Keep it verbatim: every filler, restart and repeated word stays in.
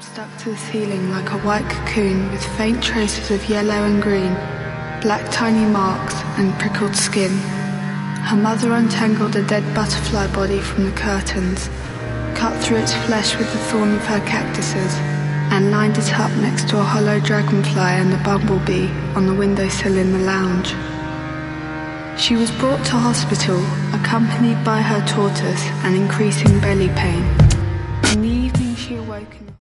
stuck to the ceiling like a white cocoon with faint traces of yellow and green, black tiny marks and prickled skin. Her mother untangled a dead butterfly body from the curtains, cut through its flesh with the thorn of her cactuses, and lined it up next to a hollow dragonfly and a bumblebee on the windowsill in the lounge. She was brought to hospital, accompanied by her tortoise and increasing belly pain. In the evening she awoke